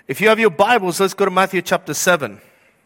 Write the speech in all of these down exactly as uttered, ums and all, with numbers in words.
If you have your Bibles, let's go to Matthew chapter seven.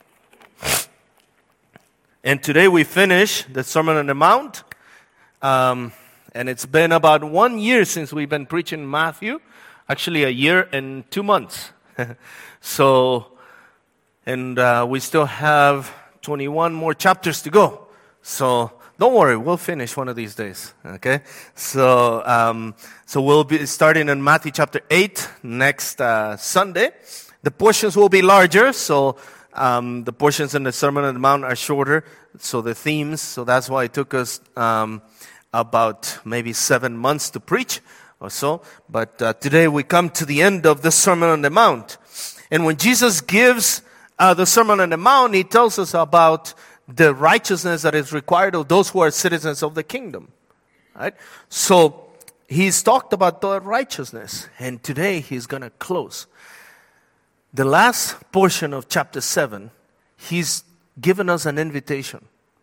And today we finish the Sermon on the Mount. Um, and it's been about one year since we've been preaching Matthew. Actually, a year and two months. so, and uh, we still have twenty-one more chapters to go. So, don't worry, we'll finish one of these days, okay? So, um, so we'll be starting in Matthew chapter eight next uh, Sunday. The portions will be larger, so um, the portions in the Sermon on the Mount are shorter, so the themes, so that's why it took us um, about maybe seven months to preach or so. But uh, today we come to the end of the Sermon on the Mount. And when Jesus gives uh, the Sermon on the Mount, He tells us about the righteousness that is required of those who are citizens of the kingdom. Right? So He's talked about the righteousness, and today He's going to close. The last portion of chapter seven, He's given us an invitation.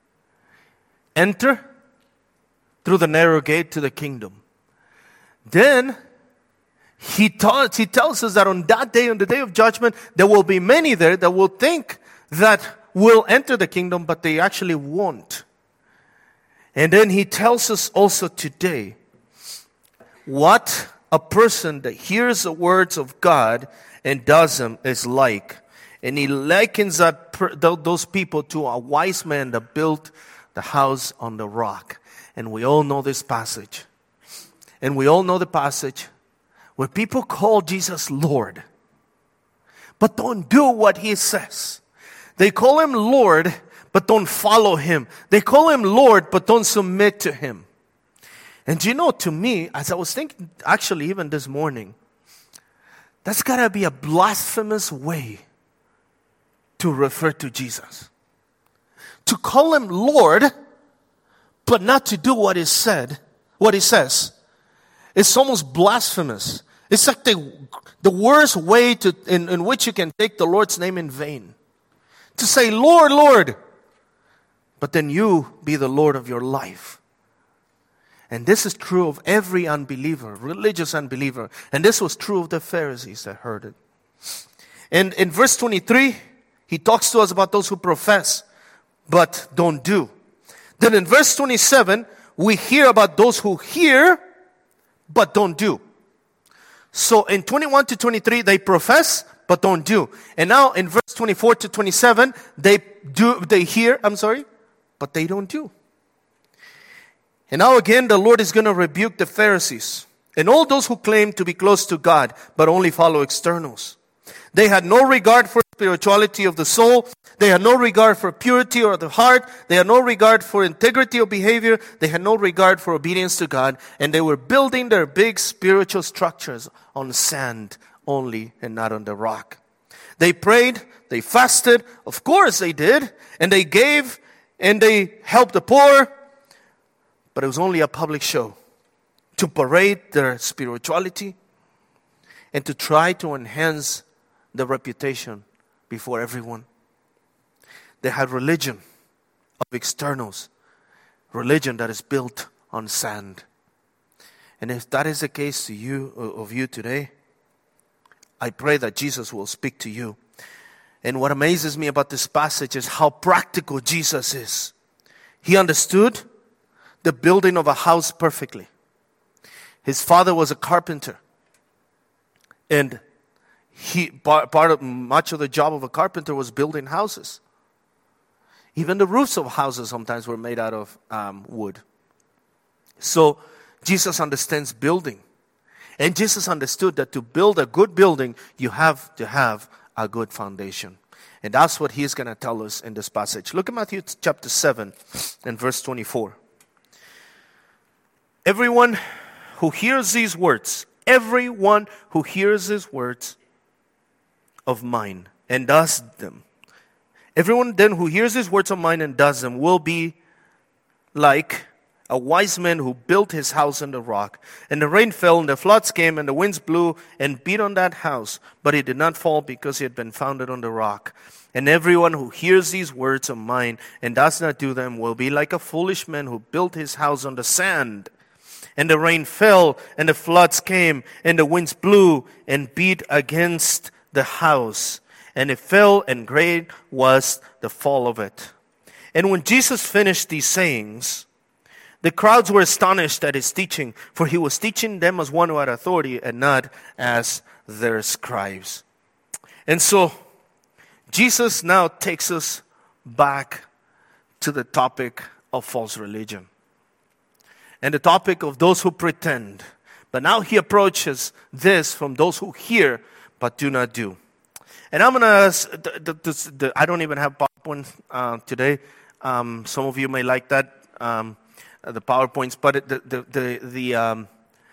Enter through the narrow gate to the kingdom. Then he, taught, he tells us that on that day, on the day of judgment, there will be many there that will think that will enter the kingdom, but they actually won't. And then he tells us also today what a person that hears the words of God and does them is like. And he likens that per, those people to a wise man that built the house on the rock. And we all know this passage. And we all know the passage where people call Jesus Lord, but don't do what He says. They call Him Lord, but don't follow Him. They call Him Lord, but don't submit to Him. And you know, to me, as I was thinking, actually even this morning, that's got to be a blasphemous way to refer to Jesus. To call Him Lord, but not to do what He said, what He says. It's almost blasphemous. It's like the, the worst way to in, in which you can take the Lord's name in vain. To say, Lord, Lord, but then you be the Lord of your life. And this is true of every unbeliever, religious unbeliever. And this was true of the Pharisees that heard it. And in verse twenty-three, He talks to us about those who profess, but don't do. Then in verse twenty-seven, we hear about those who hear, but don't do. So in twenty-one to twenty-three, they profess, but don't do. And now in verse twenty-four to twenty-seven, they do, they hear, I'm sorry, but they don't do. And now again, the Lord is going to rebuke the Pharisees and all those who claim to be close to God, but only follow externals. They had no regard for spirituality of the soul. They had no regard for purity of the heart. They had no regard for integrity of behavior. They had no regard for obedience to God. And they were building their big spiritual structures on sand only and not on the rock. They prayed, they fasted, of course they did, and they gave and they helped the poor, but it was only a public show to parade their spirituality and to try to enhance the reputation before everyone. They had religion of externals, religion that is built on sand. And if that is the case to you, of you today, I pray that Jesus will speak to you. And what amazes me about this passage is how practical Jesus is. He understood the building of a house perfectly. His father was a carpenter. And he part, part of much of the job of a carpenter was building houses. Even the roofs of houses sometimes were made out of um, wood. So Jesus understands building. And Jesus understood that to build a good building, you have to have a good foundation. And that's what He's going to tell us in this passage. Look at Matthew chapter seven and verse twenty-four. Everyone who hears these words, everyone who hears these words of mine and does them, everyone then who hears these words of mine and does them will be like a wise man who built his house on the rock. And the rain fell, and the floods came, and the winds blew and beat on that house. But it did not fall because it had been founded on the rock. And everyone who hears these words of mine and does not do them will be like a foolish man who built his house on the sand. And the rain fell, and the floods came, and the winds blew and beat against the house, and it fell, and great was the fall of it. And when Jesus finished these sayings, the crowds were astonished at his teaching, for he was teaching them as one who had authority and not as their scribes. And so, Jesus now takes us back to the topic of false religion. And the topic of those who pretend. But now he approaches this from those who hear but do not do. And I'm going to, I don't even have PowerPoint uh, today. Um, some of you may like that, um, the PowerPoints, but it, the, the, the, the, um,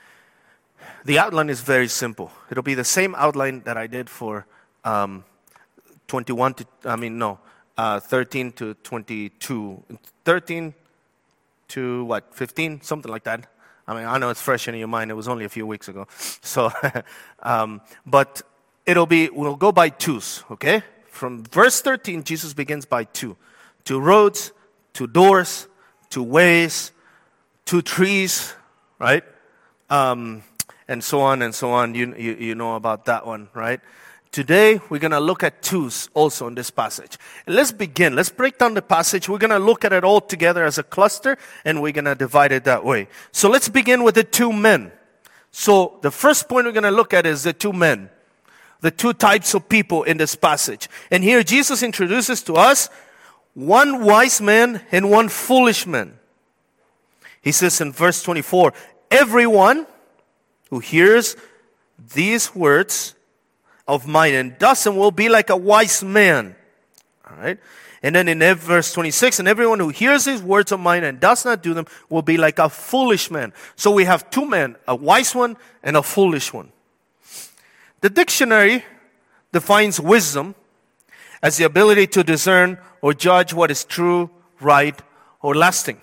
the outline is very simple. It'll be the same outline that I did for um, twenty-one to, I mean, no, uh, thirteen to twenty-two. thirteen to what, fifteen? Something like that. I mean, I know it's fresh in your mind. It was only a few weeks ago. So, um, but it'll be, we'll go by twos, okay? From verse thirteen, Jesus begins by two. Two roads, two doors, two ways, two trees, right? Um, and so on and so on. You, you, you know about that one, right? Today, we're going to look at twos also in this passage. And let's begin. Let's break down the passage. We're going to look at it all together as a cluster, and we're going to divide it that way. So let's begin with the two men. So the first point we're going to look at is the two men. The two types of people in this passage. And here Jesus introduces to us one wise man and one foolish man. He says in verse twenty-four, everyone who hears these words of mine and does them will be like a wise man. All right. And then in verse twenty-six, and everyone who hears these words of mine and does not do them will be like a foolish man. So we have two men, a wise one and a foolish one. The dictionary defines wisdom as the ability to discern or judge what is true, right, or lasting.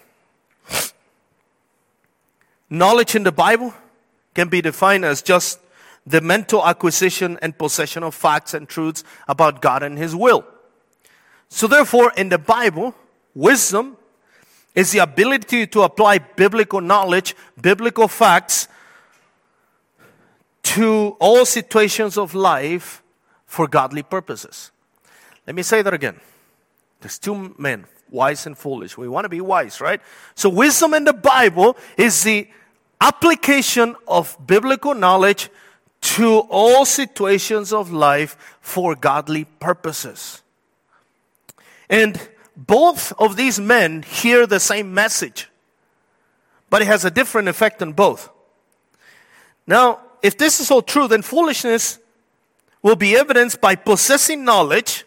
Knowledge in the Bible can be defined as just the mental acquisition and possession of facts and truths about God and His will. So therefore, in the Bible, wisdom is the ability to apply biblical knowledge, biblical facts, to all situations of life for godly purposes. Let me say that again. There's two men, wise and foolish. We want to be wise, right? So wisdom in the Bible is the application of biblical knowledge to all situations of life for godly purposes. And both of these men hear the same message, but it has a different effect on both. Now, if this is all true, then foolishness will be evidenced by possessing knowledge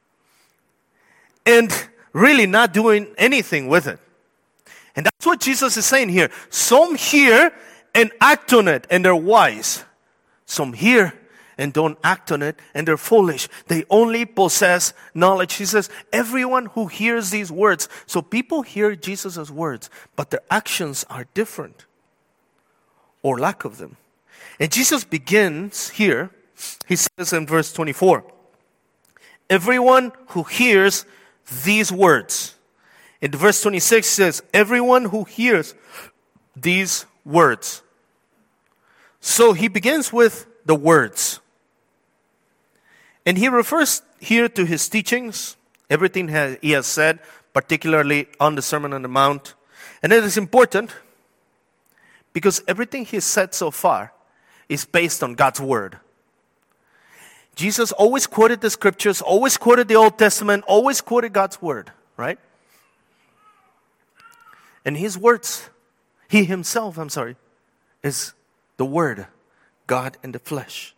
and really not doing anything with it. And that's what Jesus is saying here. Some hear and act on it, and they're wise. Some hear and don't act on it, and they're foolish. They only possess knowledge. He says, everyone who hears these words. So people hear Jesus' words, but their actions are different, or lack of them. And Jesus begins here, he says in verse twenty-four, everyone who hears these words. In verse twenty-six says, everyone who hears these words. So he begins with the words. And he refers here to his teachings, everything he has said, particularly on the Sermon on the Mount. And it is important because everything he said so far is based on God's word. Jesus always quoted the scriptures, always quoted the Old Testament, always quoted God's word, right? And his words, he himself, I'm sorry, is the word, God in the flesh.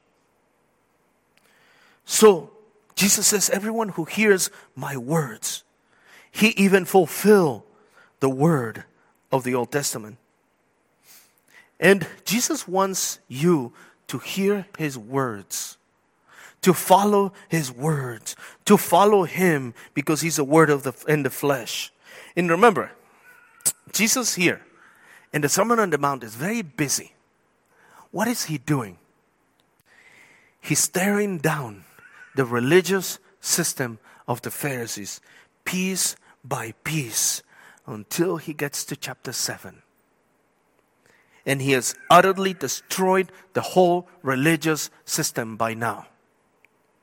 So, Jesus says, everyone who hears my words, he even fulfill the word of the Old Testament. And Jesus wants you to hear his words, to follow his words, to follow him because he's a word of the in the flesh. And remember, Jesus here in the Sermon on the Mount is very busy. What is he doing? He's staring down the religious system of the Pharisees, piece by piece, until he gets to chapter seven. And he has utterly destroyed the whole religious system by now.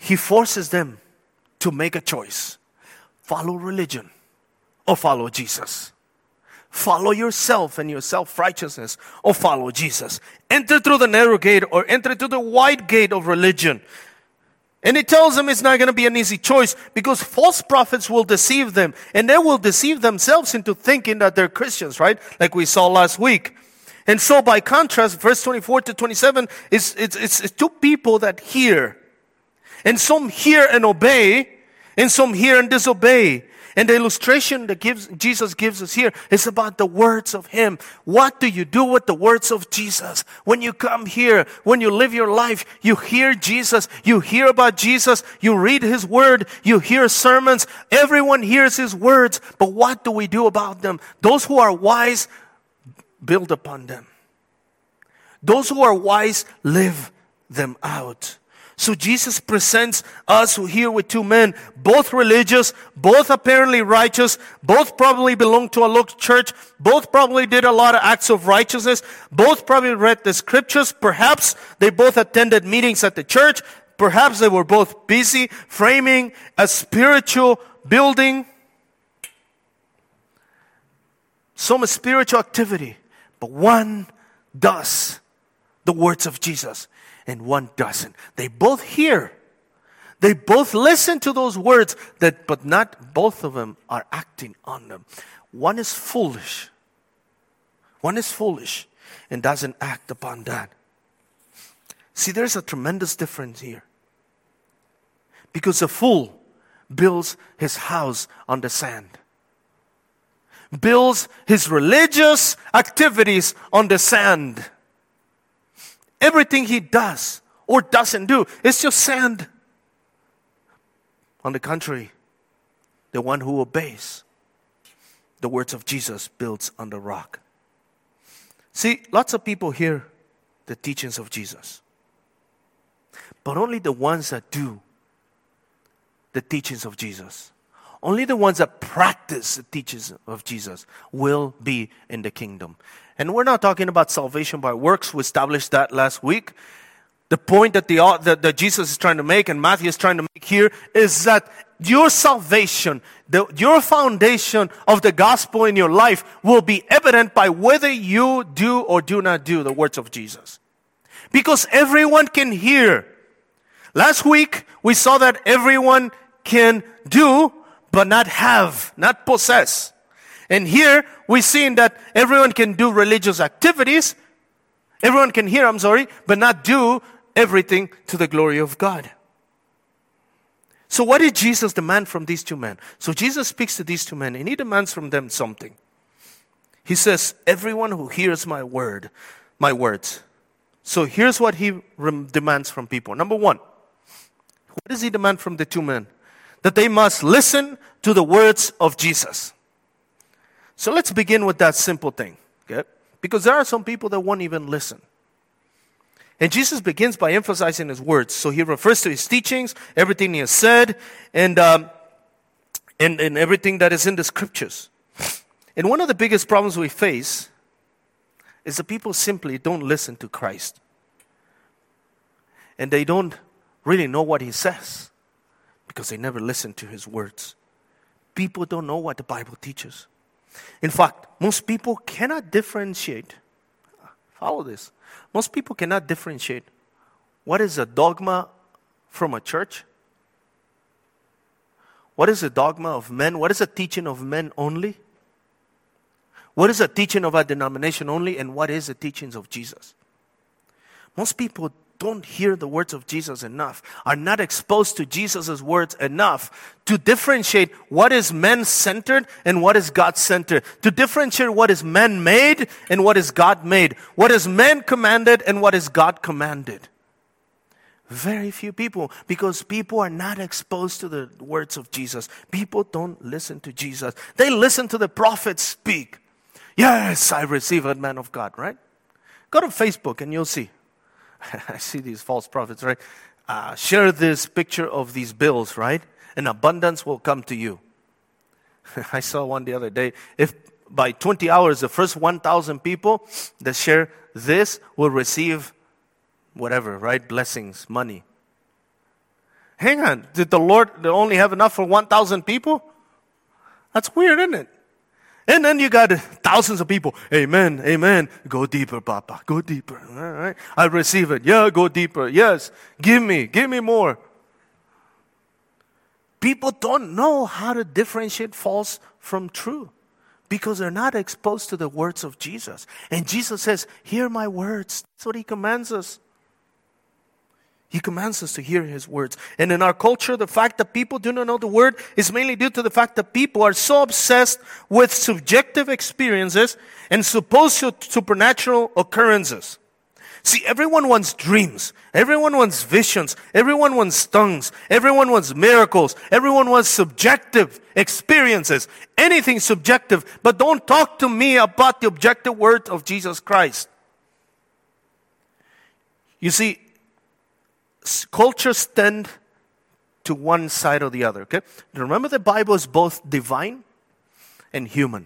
he forces them to make a choice. Follow religion or follow Jesus. Follow yourself and your self-righteousness or follow Jesus. Enter through the narrow gate or enter through the wide gate of religion. And it tells them it's not going to be an easy choice because false prophets will deceive them and they will deceive themselves into thinking that they're Christians, right? Like we saw last week. And so by contrast, verse twenty-four to twenty-seven is it's, it's, it's two people that hear. And some hear and obey and some hear and disobey. And the illustration that gives, Jesus gives us here is about the words of Him. What do you do with the words of Jesus? When you come here, when you live your life, you hear Jesus, you hear about Jesus, you read His Word, you hear sermons. Everyone hears His words, but what do we do about them? Those who are wise build upon them. Those who are wise live them out. So Jesus presents us here with two men, both religious, both apparently righteous, both probably belong to a local church, both probably did a lot of acts of righteousness, both probably read the scriptures, perhaps they both attended meetings at the church, perhaps they were both busy framing a spiritual building, some spiritual activity, but one does the words of Jesus. And one doesn't. They both hear. They both listen to those words, that, but not both of them are acting on them. One is foolish. One is foolish and doesn't act upon that. See, there's a tremendous difference here. Because a fool builds his house on the sand. Builds his religious activities on the sand. Everything he does or doesn't do is just sand. On the contrary, the one who obeys the words of Jesus builds on the rock. See, lots of people hear the teachings of Jesus, but only the ones that do the teachings of Jesus, only the ones that practice the teachings of Jesus will be in the kingdom. And we're not talking about salvation by works. We established that last week. The point that, the, that, that Jesus is trying to make and Matthew is trying to make here is that your salvation, the, your foundation of the gospel in your life will be evident by whether you do or do not do the words of Jesus. Because everyone can hear. Last week, we saw that everyone can do, but not have, not possess. And here, we're seeing that everyone can do religious activities. Everyone can hear, I'm sorry, but not do everything to the glory of God. So what did Jesus demand from these two men? So Jesus speaks to these two men and He demands from them something. He says, everyone who hears my word, my words. So here's what He rem- demands from people. Number one, what does He demand from the two men? That they must listen to the words of Jesus. So let's begin with that simple thing, okay? Because there are some people that won't even listen. And Jesus begins by emphasizing His words. So He refers to His teachings, everything He has said, and, um, and, and everything that is in the scriptures. And one of the biggest problems we face is that people simply don't listen to Christ. And they don't really know what He says because they never listen to His words. People don't know what the Bible teaches. In fact, most people cannot differentiate. Follow this. Most people cannot differentiate what is a dogma from a church. What is a dogma of men? What is a teaching of men only? What is a teaching of a denomination only? And what is the teachings of Jesus? Most people don't hear the words of Jesus enough, are not exposed to Jesus' words enough to differentiate what is man-centered and what is God-centered, to differentiate what is man-made and what is God-made, what is man commanded and what is God commanded. Very few people, because people are not exposed to the words of Jesus. People don't listen to Jesus. They listen to the prophets speak. Yes, I receive a man of God, right? Go to Facebook and you'll see. I see these false prophets, right? Uh, share this picture of these bills, right? And abundance will come to you. I saw one the other day. If by twenty hours, the first one thousand people that share this will receive whatever, right? Blessings, money. Hang on, did the Lord only have enough for one thousand people? That's weird, isn't it? And then you got thousands of people. Amen, amen. Go deeper, Papa. Go deeper. All right. I receive it. Yeah, go deeper. Yes. Give me. Give me more. People don't know how to differentiate false from true because they're not exposed to the words of Jesus. And Jesus says, hear my words. That's what He commands us. He commands us to hear His words. And in our culture, the fact that people do not know the Word is mainly due to the fact that people are so obsessed with subjective experiences and supposed supernatural occurrences. See, everyone wants dreams. Everyone wants visions. Everyone wants tongues. Everyone wants miracles. Everyone wants subjective experiences. Anything subjective. But don't talk to me about the objective word of Jesus Christ. You see, cultures tend to one side or the other, okay? Remember, the Bible is both divine and human.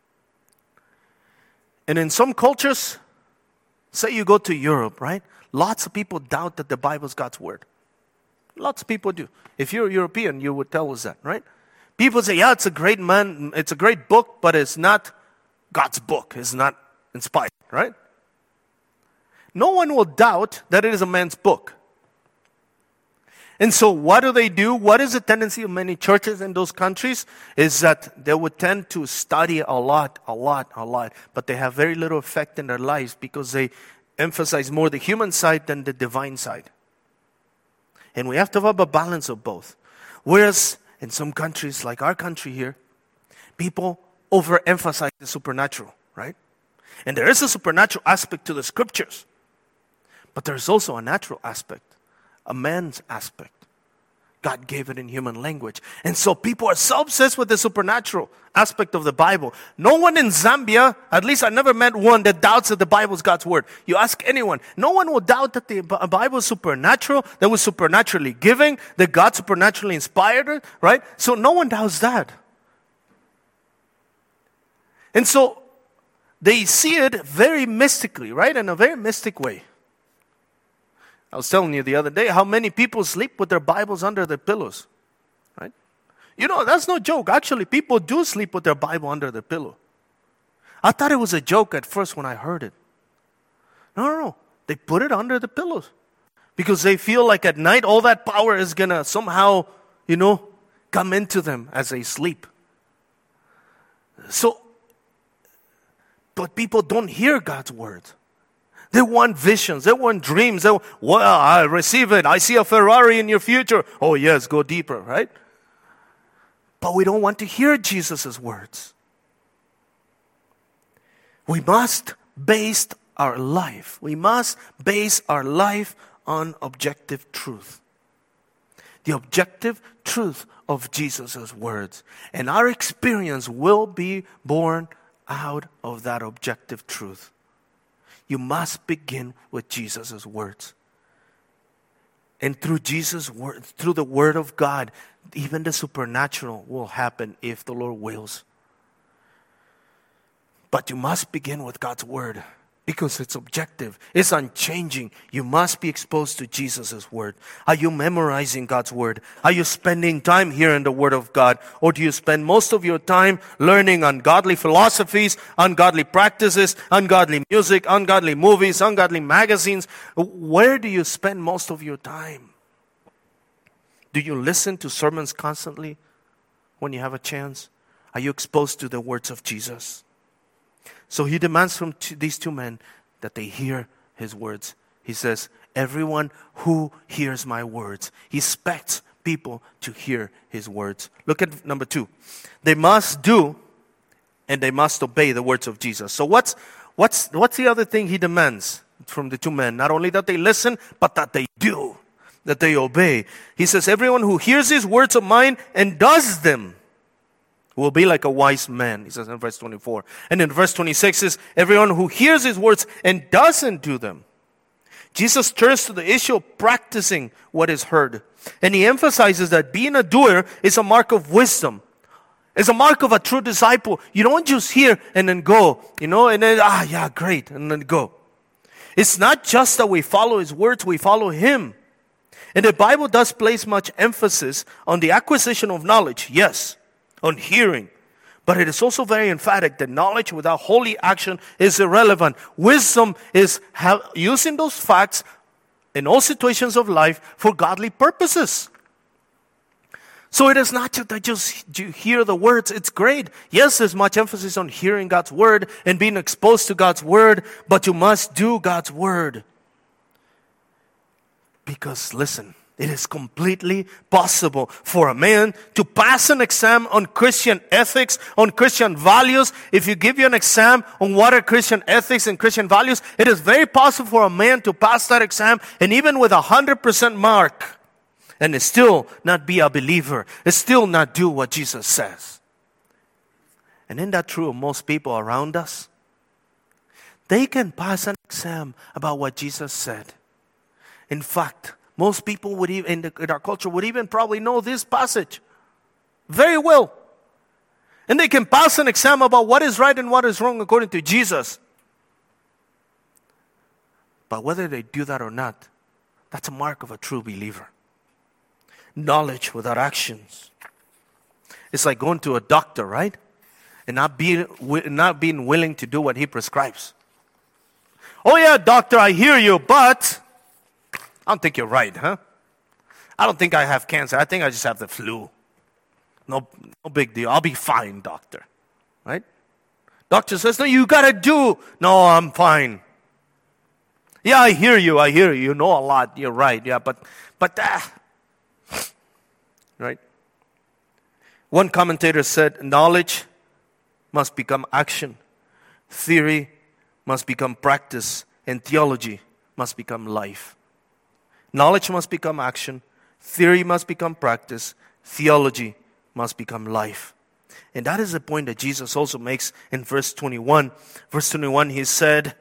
And in some cultures, say you go to Europe, right? Lots of people doubt that the Bible is God's word. Lots of people do. If you're a European, you would tell us that, right? People say, yeah, it's a great man, it's a great book, but it's not God's book. It's not inspired, right? No one will doubt that it is a man's book. And so what do they do? What is the tendency of many churches in those countries? Is that they would tend to study a lot, a lot, a lot. But they have very little effect in their lives because they emphasize more the human side than the divine side. And we have to have a balance of both. Whereas in some countries, like our country here, people overemphasize the supernatural, right? And there is a supernatural aspect to the scriptures. But there's also a natural aspect. A man's aspect. God gave it in human language. And so people are so obsessed with the supernatural aspect of the Bible. No one in Zambia, at least I never met one that doubts that the Bible is God's word. You ask anyone, no one will doubt that the Bible is supernatural, that was supernaturally giving, that God supernaturally inspired it, right? So no one doubts that. And so they see it very mystically, right? In a very mystic way. I was telling you the other day how many people sleep with their Bibles under their pillows, right? You know, that's no joke. Actually, people do sleep with their Bible under their pillow. I thought it was a joke at first when I heard it. No, no, no. They put it under the pillows because they feel like at night all that power is going to somehow, you know, come into them as they sleep. So, but people don't hear God's word. They want visions. They want dreams. They want, well, I receive it. I see a Ferrari in your future. Oh, yes, go deeper, right? But we don't want to hear Jesus' words. We must base our life. We must base our life on objective truth. The objective truth of Jesus' words. And our experience will be born out of that objective truth. You must begin with Jesus' words. And through Jesus' word, through the word of God, even the supernatural will happen if the Lord wills. But you must begin with God's word because it's objective. It's unchanging. You must be exposed to Jesus' word. Are you memorizing God's word? Are you spending time hearing the word of God? Or do you spend most of your time learning ungodly philosophies, ungodly practices, ungodly music, ungodly movies, ungodly magazines? Where do you spend most of your time? Do you listen to sermons constantly when you have a chance? Are you exposed to the words of Jesus? So he demands from t- these two men that they hear his words. He says, everyone who hears my words. He expects people to hear his words. Look at number two. They must do and they must obey the words of Jesus. So what's, what's, what's the other thing he demands from the two men? Not only that they listen, but that they do, that they obey. He says, everyone who hears these words of mine and does them will be like a wise man, he says in verse twenty-four. And in verse twenty-six says, everyone who hears his words and doesn't do them. Jesus turns to the issue of practicing what is heard. And he emphasizes that being a doer is a mark of wisdom. It's a mark of a true disciple. You don't just hear and then go, you know, and then, ah, yeah, great, and then go. It's not just that we follow his words, we follow him. And the Bible does place much emphasis on the acquisition of knowledge, yes, on hearing. But it is also very emphatic that knowledge without holy action is irrelevant. Wisdom is ha- using those facts in all situations of life for godly purposes. So it is not just that just you hear the words, it's great. Yes, there's much emphasis on hearing God's word and being exposed to God's word, but you must do God's word. Because listen, it is completely possible for a man to pass an exam on Christian ethics, on Christian values. If you give you an exam on what are Christian ethics and Christian values, it is very possible for a man to pass that exam and even with a hundred percent mark and still not be a believer, and still not do what Jesus says. And isn't that true of most people around us? They can pass an exam about what Jesus said. In fact, most people would even, in, the, in our culture would even probably know this passage very well. And they can pass an exam about what is right and what is wrong according to Jesus. But whether they do that or not, that's a mark of a true believer. Knowledge without actions. It's like going to a doctor, right? And not being, not being willing to do what he prescribes. Oh yeah, doctor, I hear you, but I don't think you're right, huh? I don't think I have cancer. I think I just have the flu. No, no big deal. I'll be fine, doctor. Right? Doctor says, no, you gotta do. No, I'm fine. Yeah, I hear you. I hear you. You know a lot. You're right. Yeah, but, but, ah. Right? One commentator said, knowledge must become action. Theory must become practice. And theology must become life. Knowledge must become action. Theory must become practice. Theology must become life. And that is the point that Jesus also makes in verse twenty-one. Verse twenty-one, he said,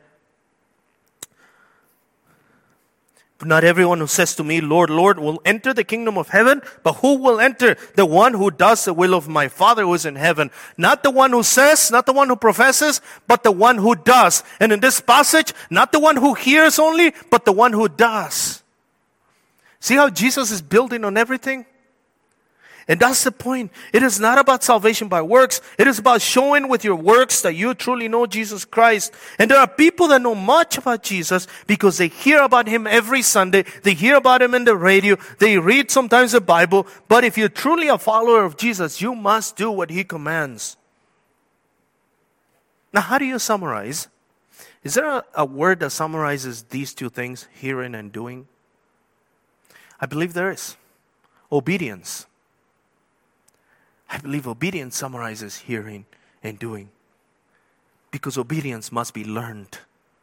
not everyone who says to me, Lord, Lord, will enter the kingdom of heaven, but who will enter? The one who does the will of my Father who is in heaven. Not the one who says, not the one who professes, but the one who does. And in this passage, not the one who hears only, but the one who does. See how Jesus is building on everything? And that's the point. It is not about salvation by works. It is about showing with your works that you truly know Jesus Christ. And there are people that know much about Jesus because they hear about Him every Sunday. They hear about Him in the radio. They read sometimes the Bible. But if you're truly a follower of Jesus, you must do what He commands. Now, how do you summarize? Is there a, a word that summarizes these two things, hearing and doing? I believe there is. Obedience. I believe obedience summarizes hearing and doing. Because obedience must be learned.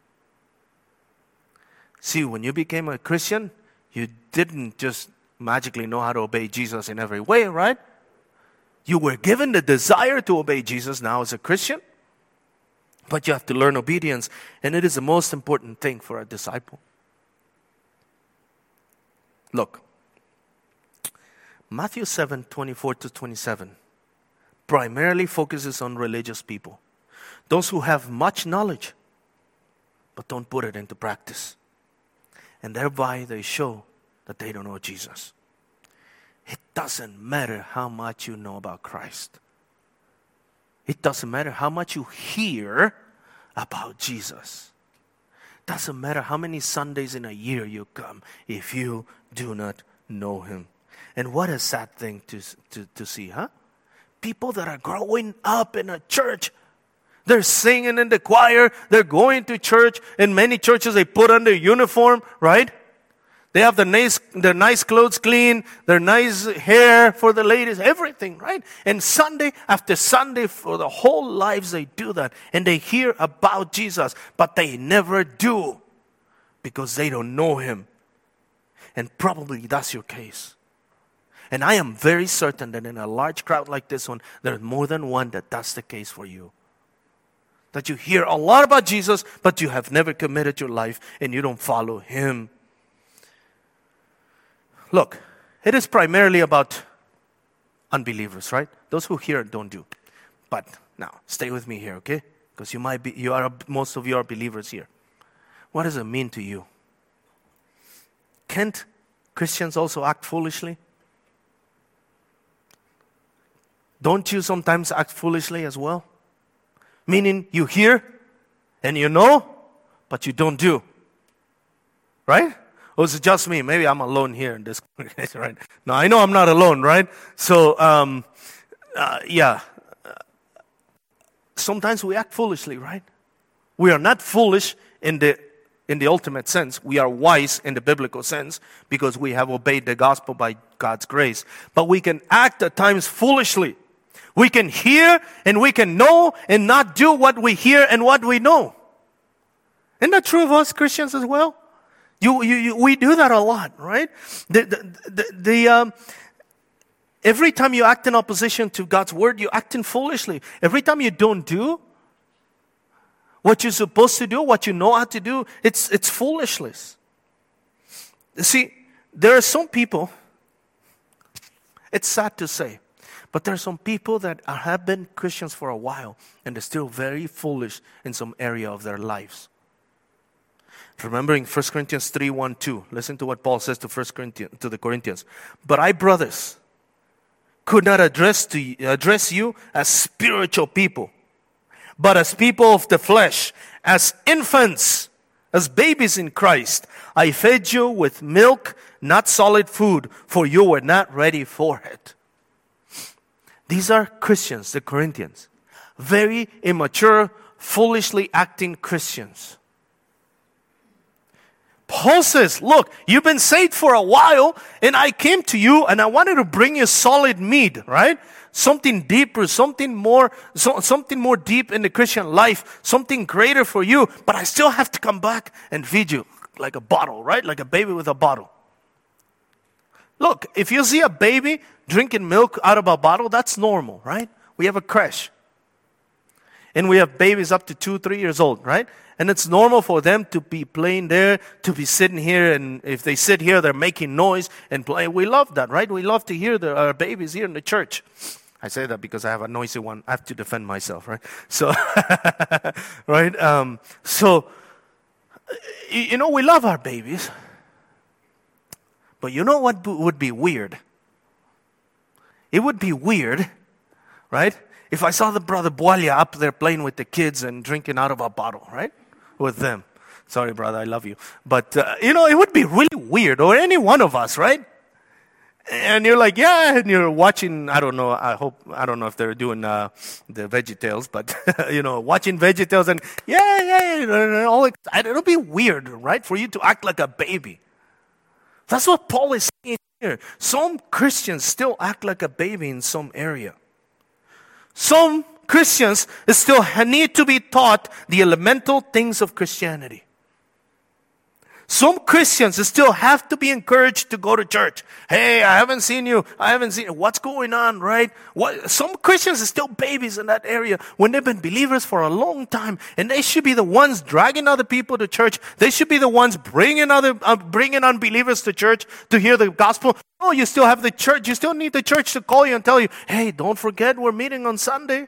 See, when you became a Christian, you didn't just magically know how to obey Jesus in every way, right? You were given the desire to obey Jesus now as a Christian. But you have to learn obedience. And it is the most important thing for a disciple. Look. Matthew seven, twenty-four to twenty-seven primarily focuses on religious people. Those who have much knowledge, but don't put it into practice. And thereby they show that they don't know Jesus. It doesn't matter how much you know about Christ. It doesn't matter how much you hear about Jesus. It doesn't matter how many Sundays in a year you come if you do not know Him. And what a sad thing to, to, to see, huh? People that are growing up in a church. They're singing in the choir. They're going to church. In many churches, they put on their uniform, right? They have their nice, their nice clothes clean, their nice hair for the ladies, everything, right? And Sunday after Sunday, for the whole lives, they do that. And they hear about Jesus, but they never do because they don't know Him. And probably that's your case. And I am very certain that in a large crowd like this one, there's more than one that that's the case for you. That you hear a lot about Jesus, but you have never committed your life and you don't follow Him. Look, it is primarily about unbelievers, right? Those who hear and don't do. But now, stay with me here, okay? Because you might be, you are, most of you are believers here. What does it mean to you? Can't Christians also act foolishly? Don't you sometimes act foolishly as well? Meaning you hear and you know, but you don't do. Right? Or is it just me? Maybe I'm alone here in this congregation, right? No, I know I'm not alone, right? So, um, uh, yeah. Sometimes we act foolishly, right? We are not foolish in the in the ultimate sense. We are wise in the biblical sense because we have obeyed the gospel by God's grace. But we can act at times foolishly. We can hear and we can know and not do what we hear and what we know. Isn't that true of us Christians as well? You, you, you we do that a lot, right? The, the, the, the um, every time you act in opposition to God's word, you're acting foolishly. Every time you don't do what you're supposed to do, what you know how to do, it's it's foolishness. See, there are some people, it's sad to say, but there are some people that are, have been Christians for a while and they're still very foolish in some area of their lives. Remembering First Corinthians three, one, two. Listen to what Paul says to First Corinthians, to the Corinthians. But I, brothers, could not address to address you as spiritual people, but as people of the flesh, as infants, as babies in Christ. I fed you with milk, not solid food, for you were not ready for it. These are Christians, the Corinthians. Very immature, foolishly acting Christians. Paul says, look, you've been saved for a while, and I came to you, and I wanted to bring you solid meat, right? Something deeper, something more, so, something more deep in the Christian life, something greater for you, but I still have to come back and feed you like a bottle, right? Like a baby with a bottle. Look, if you see a baby drinking milk out of a bottle, that's normal, right? We have a creche. And we have babies up to two, three years old, right? And it's normal for them to be playing there, to be sitting here, and if they sit here, they're making noise and play. We love that, right? We love to hear the, our babies here in the church. I say that because I have a noisy one. I have to defend myself, right? So, right? Um, so, you know, we love our babies. But you know what would be weird? It would be weird, right? If I saw the brother Bualia up there playing with the kids and drinking out of a bottle, right? With them. Sorry, brother, I love you. But, uh, you know, it would be really weird. Or any one of us, right? And you're like, yeah, and you're watching, I don't know, I hope, I don't know if they're doing uh, the VeggieTales, but, you know, watching VeggieTales and, yeah, yeah, yeah, all excited. It'll be weird, right? For you to act like a baby. That's what Paul is saying here. Some Christians still act like a baby in some area. Some Christians still need to be taught the elemental things of Christianity. Some Christians still have to be encouraged to go to church. Hey, I haven't seen you. I haven't seen you. What's going on, right? What, some Christians are still babies in that area when they've been believers for a long time, and they should be the ones dragging other people to church. They should be the ones bringing other, uh, bringing unbelievers to church to hear the gospel. No, you still have the church. You still need the church to call you and tell you, hey, don't forget we're meeting on Sunday.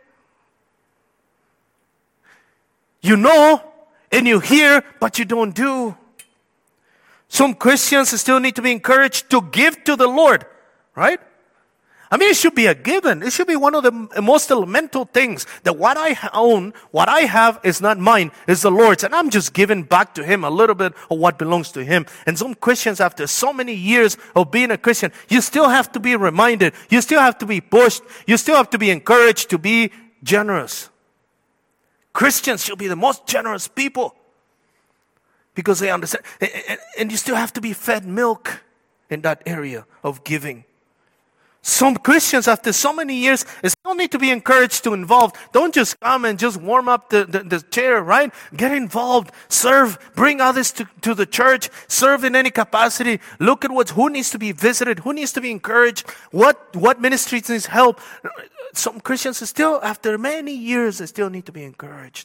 You know, and you hear, but you don't do. Some Christians still need to be encouraged to give to the Lord, right? I mean, it should be a given. It should be one of the most elemental things that what I own, what I have is not mine, is the Lord's. And I'm just giving back to Him a little bit of what belongs to Him. And some Christians, after so many years of being a Christian, you still have to be reminded. You still have to be pushed. You still have to be encouraged to be generous. Christians should be the most generous people. Because they understand. And you still have to be fed milk in that area of giving. Some Christians, after so many years, still need to be encouraged to involve. Don't just come and just warm up the, the, the chair, right? Get involved. Serve. Bring others to, to the church. Serve in any capacity. Look at what's, who needs to be visited. Who needs to be encouraged. What, what ministries needs help. Some Christians still, after many years, they still need to be encouraged.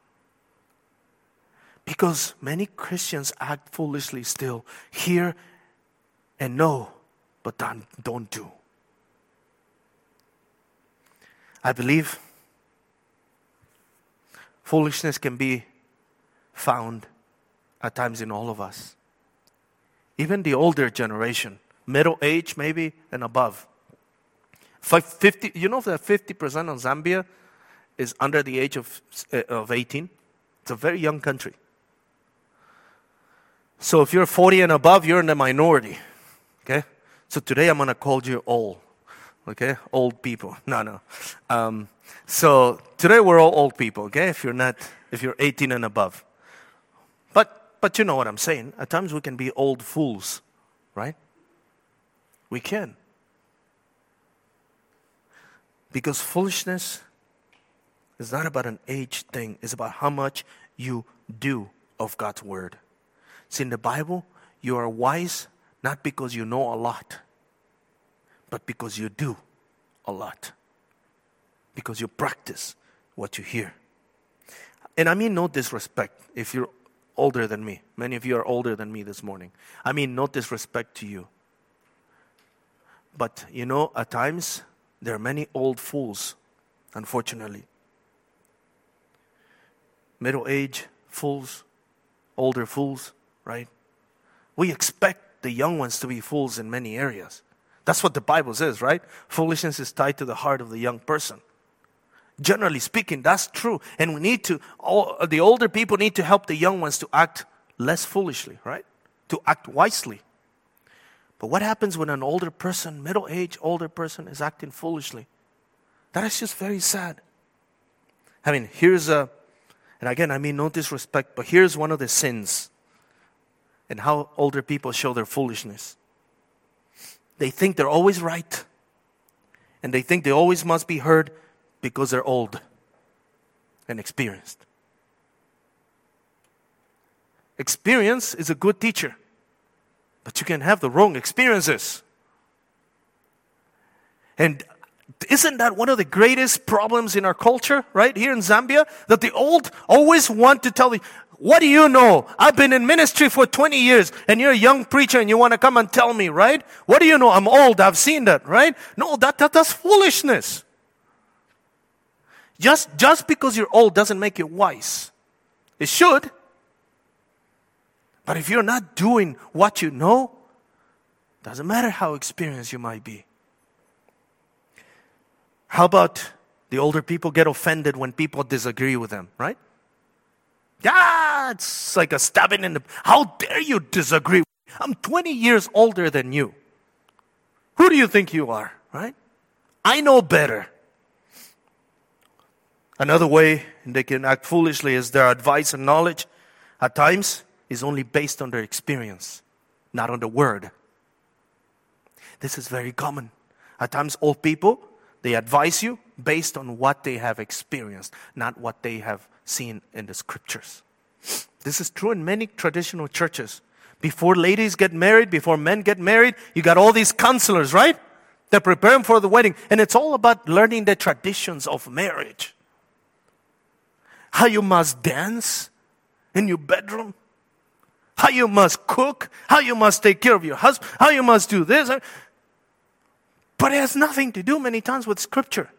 Because many Christians act foolishly still. Hear and know, but don't, don't do. I believe foolishness can be found at times in all of us. even the older generation, middle age maybe and above. fifty, you know that fifty percent of Zambia is under the age of, of eighteen? It's a very young country. So if you're forty and above, you're in the minority. Okay? So today I'm going to call you old. Okay? Old people. No, no. Um, so today we're all old people, okay? If you're not, if you're eighteen and above. But, but you know what I'm saying. At times we can be old fools, right? We can. Because foolishness is not about an age thing. It's about how much you do of God's word. See, in the Bible, you are wise not because you know a lot, but because you do a lot. Because you practice what you hear. And I mean no disrespect if you're older than me. Many of you are older than me this morning. I mean no disrespect to you. But, you know, at times, there are many old fools, unfortunately. Middle-aged fools, older fools, right? We expect the young ones to be fools in many areas. That's what the Bible says, right? Foolishness is tied to the heart of the young person. Generally speaking, that's true. And we need to, all, the older people need to help the young ones to act less foolishly, right? To act wisely. But what happens when an older person, middle-aged older person is acting foolishly? That is just very sad. I mean, here's a, and again, I mean no disrespect, but here's one of the sins and how older people show their foolishness. They think they're always right. And they think they always must be heard because they're old and experienced. Experience is a good teacher. But you can have the wrong experiences. And isn't that one of the greatest problems in our culture, right? Here in Zambia, that the old always want to tell you, what do you know? I've been in ministry for twenty years and you're a young preacher and you want to come and tell me, right? What do you know? I'm old. I've seen that, right? No, that, that that's foolishness. Just, just because you're old doesn't make you wise. It should. But if you're not doing what you know, doesn't matter how experienced you might be. How about the older people get offended when people disagree with them, right? Yeah, it's like a stabbing in the... How dare you disagree? I'm twenty years older than you. Who do you think you are, right? I know better. Another way they can act foolishly is their advice and knowledge. At times, is only based on their experience, not on the word. This is very common. At times, old people, they advise you based on what they have experienced, not what they have seen in the scriptures. This is true in many traditional churches. Before ladies get married, before men get married, you got all these counselors, right? They're preparing for the wedding. And it's all about learning the traditions of marriage. How you must dance in your bedroom. How you must cook, how you must take care of your husband, how you must do this. But it has nothing to do many times with Scripture.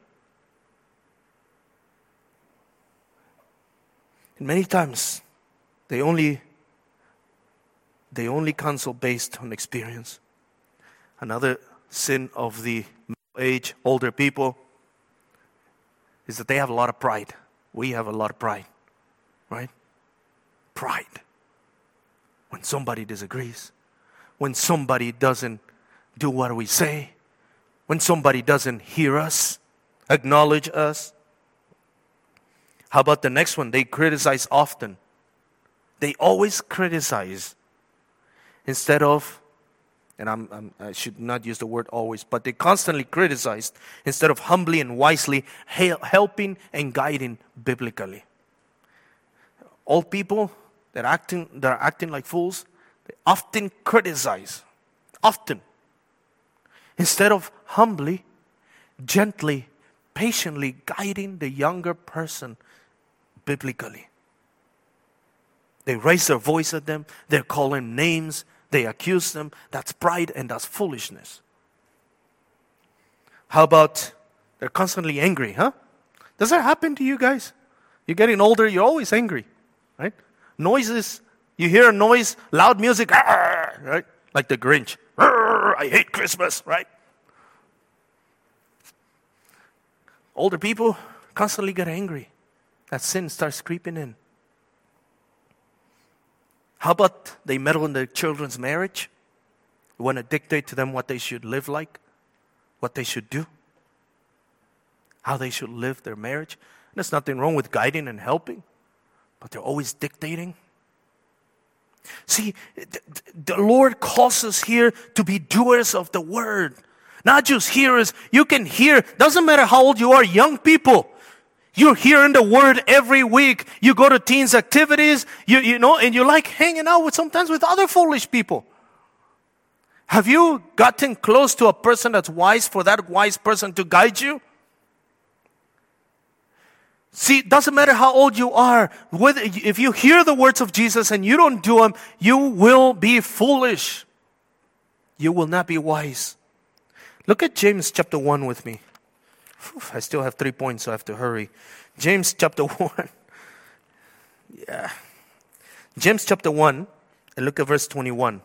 And many times, they only, they only counsel based on experience. Another sin of the middle-aged, older people is that they have a lot of pride. We have a lot of pride, right? Pride. When somebody disagrees, when somebody doesn't do what we say, when somebody doesn't hear us, acknowledge us. How about the next one? They criticize often. They always criticize instead of, and I'm, I'm, I should not use the word always, but they constantly criticize instead of humbly and wisely helping and guiding biblically. Old people, They're acting, they're acting like fools. They often criticize. Often. Instead of humbly, gently, patiently guiding the younger person biblically. They raise their voice at them. They call them names. They accuse them. That's pride and that's foolishness. How about they're constantly angry, huh? Does that happen to you guys? You're getting older, you're always angry, right? Noises, you hear a noise, loud music, right? like the Grinch. I hate Christmas, right? Older people constantly get angry that sin starts creeping in. How about they meddle in their children's marriage? You want to dictate to them what they should live like, what they should do, how they should live their marriage. There's nothing wrong with guiding and helping, but they're always dictating. See, the Lord calls us here to be doers of the word, not just hearers. You can hear, doesn't matter how old you are, young people. You're hearing the word every week. You go to teens activities, you, you know, and you like hanging out with sometimes with other foolish people. Have you gotten close to a person that's wise for that wise person to guide you? See, it doesn't matter how old you are. Whether, if you hear the words of Jesus and you don't do them, you will be foolish. You will not be wise. Look at James chapter one with me. Whew, I still have three points, so I have to hurry. James chapter one. Yeah. James chapter one, and look at verse twenty-one.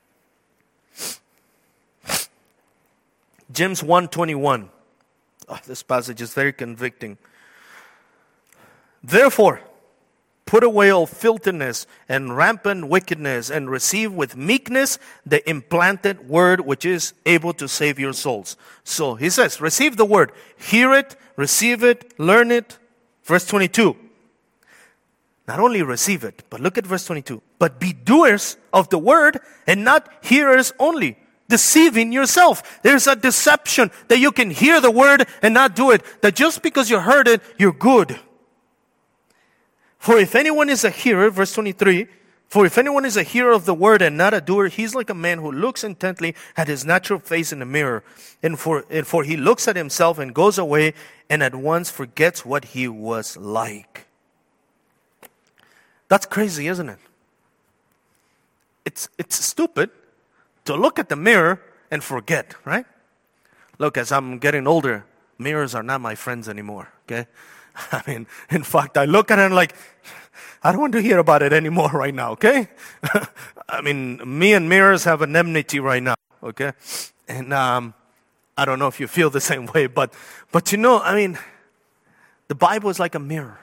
James one twenty-one. Oh, this passage is very convicting. Therefore, put away all filthiness and rampant wickedness, and receive with meekness the implanted word which is able to save your souls. So he says, receive the word. Hear it, receive it, learn it. Verse twenty-two. Not only receive it, but look at verse twenty-two. But be doers of the word and not hearers only, deceiving yourself. There's a deception that you can hear the word and not do it. That just because you heard it, you're good. For if anyone is a hearer, verse twenty-three, for if anyone is a hearer of the word and not a doer, he's like a man who looks intently at his natural face in the mirror. And for, and for he looks at himself and goes away and at once forgets what he was like. That's crazy, isn't it? It's, it's stupid to look at the mirror and forget, right? Look, as I'm getting older, mirrors are not my friends anymore, okay? I mean, in fact, I look at it and like, I don't want to hear about it anymore right now, okay? I mean, me and mirrors have an enmity right now, okay? And um, I don't know if you feel the same way, but, but you know, I mean, the Bible is like a mirror.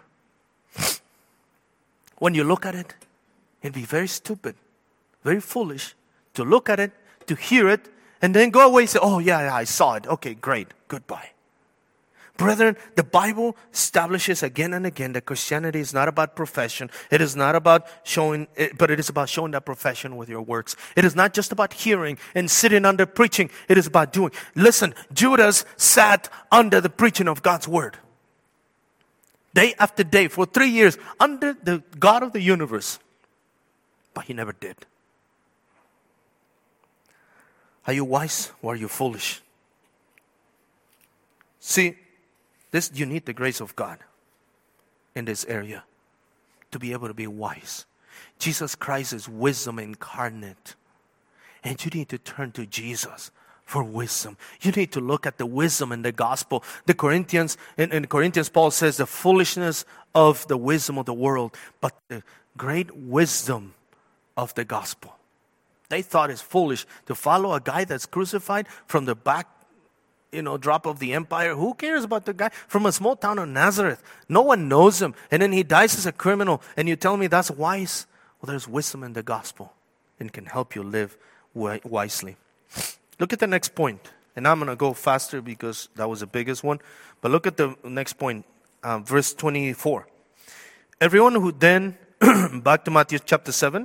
When you look at it, it'd be very stupid, very foolish to look at it, to hear it, and then go away and say, oh, yeah, yeah, I saw it. Okay, great, goodbye. Brethren, the Bible establishes again and again that Christianity is not about profession. It is not about showing, but it is about showing that profession with your works. It is not just about hearing and sitting under preaching. It is about doing. Listen, Judas sat under the preaching of God's word. Day after day, for three years, under the God of the universe. But he never did. Are you wise or are you foolish? See, this you need the grace of God in this area to be able to be wise. Jesus Christ is wisdom incarnate. And you need to turn to Jesus for wisdom. You need to look at the wisdom in the gospel. The Corinthians, in, in Corinthians, Paul says the foolishness of the wisdom of the world, but the great wisdom of the gospel. They thought it's foolish to follow a guy that's crucified from the back, you know, drop of the empire. Who cares about the guy from a small town of Nazareth? No one knows him. And then he dies as a criminal. And you tell me that's wise? Well, there's wisdom in the gospel and can help you live wisely. Look at the next point. And I'm going to go faster because that was the biggest one. But look at the next point, uh, verse twenty-four. Everyone who then, back to Matthew chapter seven.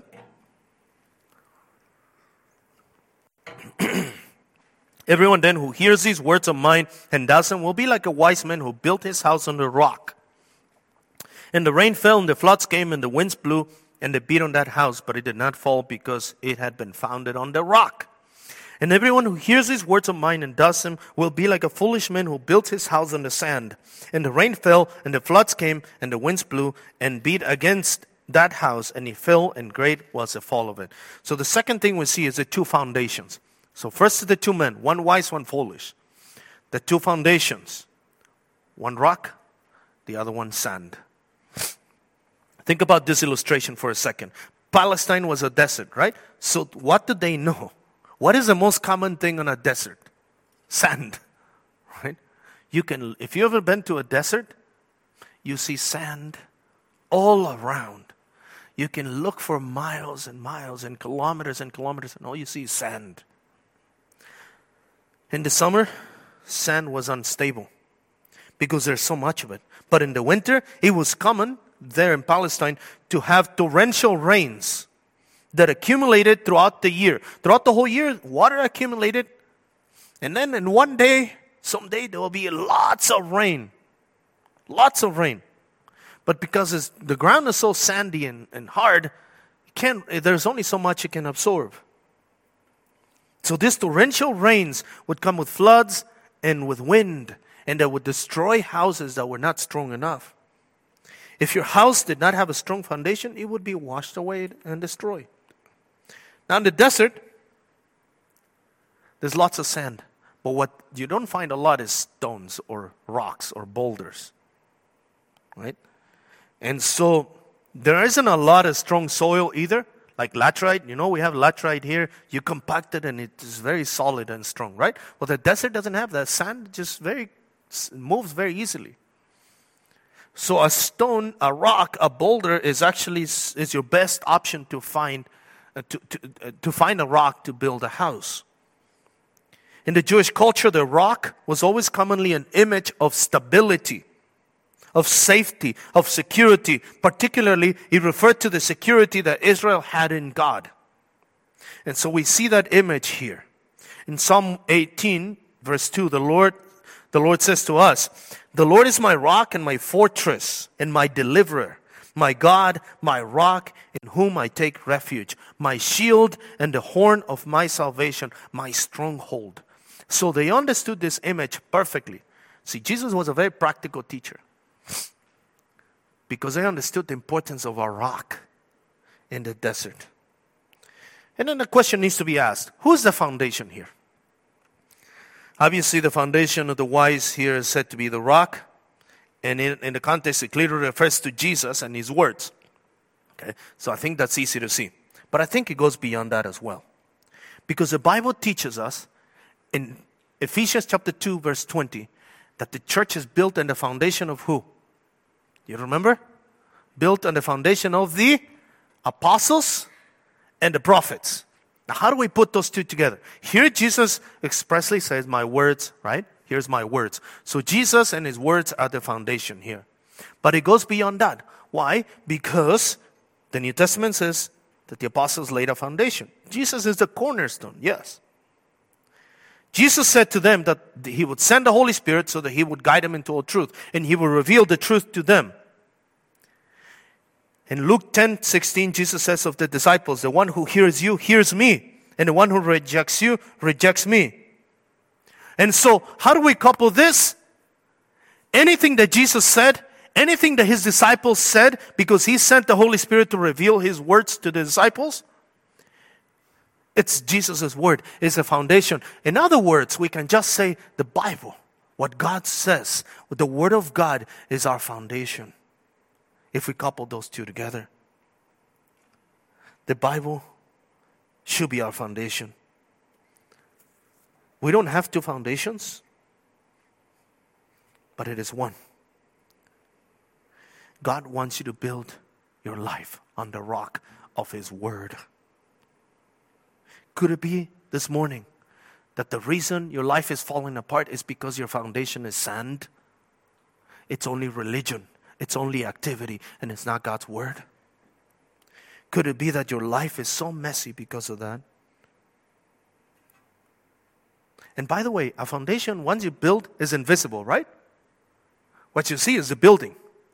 Everyone then who hears these words of mine and does them will be like a wise man who built his house on the rock. And the rain fell and the floods came and the winds blew and they beat on that house, but it did not fall because it had been founded on the rock. And everyone who hears these words of mine and does them will be like a foolish man who built his house on the sand. And the rain fell and the floods came and the winds blew and beat against that house and it fell and great was the fall of it. So the second thing we see is the two foundations. So first is the two men, one wise, one foolish. The two foundations, one rock, the other one sand. Think about this illustration for a second. Palestine was a desert, right? So what did they know? What is the most common thing on a desert? Sand, right? You can, if you ever been to a desert, you see sand all around. You can look for miles and miles and kilometers and kilometers, and all you see is sand. In the summer, sand was unstable because there's so much of it. But in the winter, it was common there in Palestine to have torrential rains that accumulated throughout the year. Throughout the whole year, water accumulated. And then in one day, someday, there will be lots of rain. Lots of rain. But because it's, the ground is so sandy and, and hard, it can't, there's only so much it can absorb. So these torrential rains would come with floods and with wind, and that would destroy houses that were not strong enough. If your house did not have a strong foundation, it would be washed away and destroyed. Now in the desert, there's lots of sand. But what you don't find a lot is stones or rocks or boulders. Right? And so there isn't a lot of strong soil either. Like laterite, you know, we have laterite here. You compact it and it is very solid and strong, right? Well, the desert doesn't have that. Sand just very moves very easily. So a stone, a rock, a boulder is actually is your best option to find uh, to to, uh, to find a rock to build a house. In the Jewish culture, the rock was always commonly an image of stability, of safety, of security. Particularly, it referred to the security that Israel had in God. And so we see that image here. In Psalm eighteen, verse two, the Lord, the Lord says to us, "The Lord is my rock and my fortress and my deliverer, my God, my rock in whom I take refuge, my shield and the horn of my salvation, my stronghold." So they understood this image perfectly. See, Jesus was a very practical teacher because they understood the importance of a rock in the desert. And then the question needs to be asked, who's the foundation here? Obviously, the foundation of the wise here is said to be the rock. And in, in the context, it clearly refers to Jesus and his words. Okay, so I think that's easy to see. But I think it goes beyond that as well. Because the Bible teaches us in Ephesians chapter two, verse twenty, that the church is built on the foundation of who? You remember? Built on the foundation of the apostles and the prophets. Now, how do we put those two together? Here Jesus expressly says, my words, right? Here's my words. So Jesus and his words are the foundation here. But it goes beyond that. Why? Because the New Testament says that the apostles laid a foundation. Jesus is the cornerstone, yes. Jesus said to them that he would send the Holy Spirit so that he would guide them into all truth. And he will reveal the truth to them. In Luke ten sixteen, Jesus says of the disciples, the one who hears you, hears me. And the one who rejects you, rejects me. And so, how do we couple this? Anything that Jesus said, anything that his disciples said, because he sent the Holy Spirit to reveal his words to the disciples, it's Jesus' word, it's a foundation. In other words, we can just say the Bible, what God says, the word of God is our foundation. If we couple those two together, the Bible should be our foundation. We don't have two foundations, but it is one. God wants you to build your life on the rock of his word. Could it be this morning that the reason your life is falling apart is because your foundation is sand? It's only religion. It's only activity, and it's not God's word. Could it be that your life is so messy because of that? And by the way, a foundation, once you build, is invisible, right? What you see is the building.